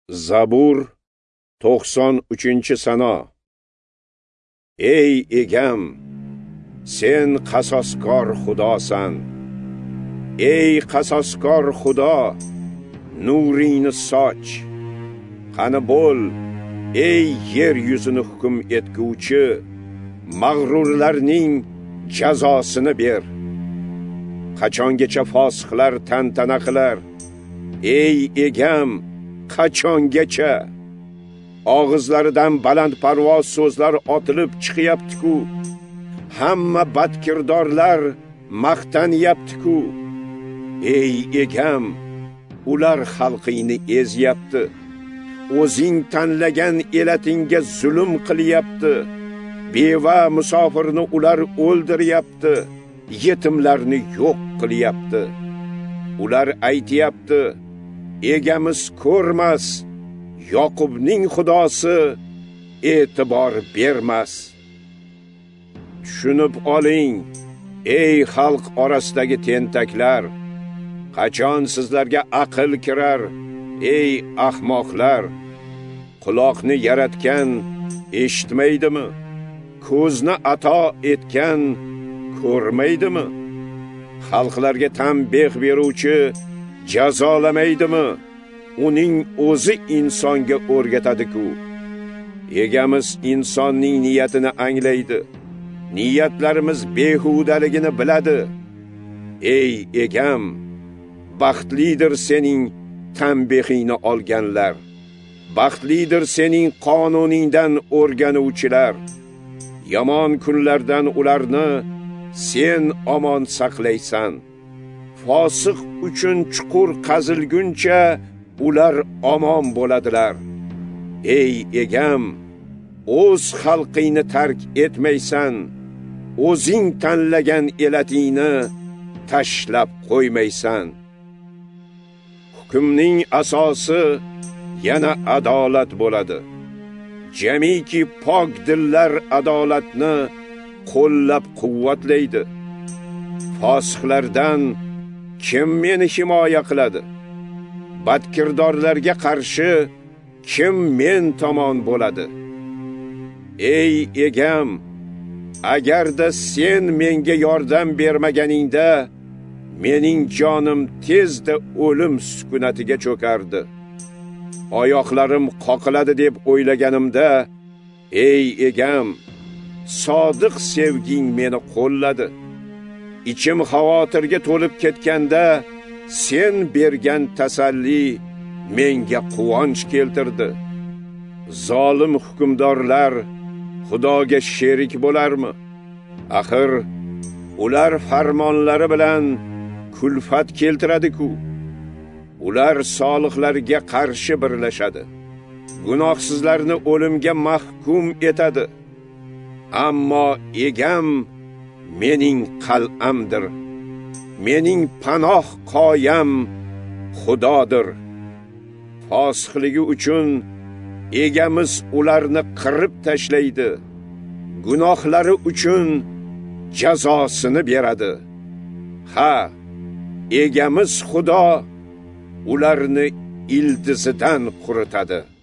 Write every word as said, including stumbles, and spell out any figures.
Zabur to'qson uchinchi Sano. Ey egam, sen qasoskor Xudosan. Ey qasoskor Xudo, nuringni soch. Qani bo'l, ey yer yuzini hukm etguvchi, mag'rurlarning jazosini ber. Qachongacha fosiqlar tantana qilar? Ey egam, qachongacha? Og'izlaridan baland parvoz so'zlar otilib chiqyapti-ku. Hamma badkirdorlar maqtanyapti-ku. Ey egam, ular xalqingni ezyapti. O'zing tanlagan elatingga zulm qilyapti. Beva musofirni ular o'ldiryapti. Yetimlarni yo'q qilyapti. Ular aytayapti: egamiz ko'rmas, Yoqubning xudosi e'tibor bermas. Tushunib oling, ey xalq orasidagi tentaklar, qachon sizlarga aql kirar, ey ahmoqlar? Quloqni yaratgan eshitmaydimi? Ko'zni ato etgan ko'rmaydimi? Xalqlarga tanbeh beruvchi jazolamaydimi? Uning o'zi insonga o'rgatadi-ku. Egamiz insonning niyatini anglaydi. Niyatlarimiz behudaligini biladi. Ey egam, baxtlidir sening tanbehingni olganlar. Baxtlidir sening qonuningdan o'rganuvchilar. Yomon kunlardan ularni sen omon saqlaysan. Fosiq uchun chuqur qazilguncha ular omon bo'ladilar. Ey egam, o'z xalqingni tark etmaysan. O'zing tanlagan elatingni tashlab qo'ymaysan. Hukmning asosi yana adolat bo'ladi. Jamiki pok dillar adolatni qo'llab-quvvatlaydi. Fosiqlardan kim meni himoya qiladi? Badkirdorlarga qarshi kim men tomon bo'ladi? Ey egam, agarda sen menga yordam bermaganingda, mening jonim tezda o'lim sukunatiga cho'kardi. Oyoqlarim qoqiladi deb o'ylaganimda, ey egam, sodiq sevging meni qo'lladi. Ichim xavotirga to'lib ketganda, sen bergan tasalli menga quvonch keltirdi. Zolim hukmdorlar Xudoga sherik bo'larmi? Axir ular farmonlari bilan kulfat keltiradi-ku. Ular solihlarga qarshi birlashadi. Gunohsizlarni o'limga mahkum etadi. Ammo egam mening qal'amdir. Mening panoh qoyam Xudodir. Fosiqligi uchun egamiz ularni qirib tashlaydi. Gunohlari uchun jazosini beradi. Ha, egamiz Xudo ularni ildizidan quritadi.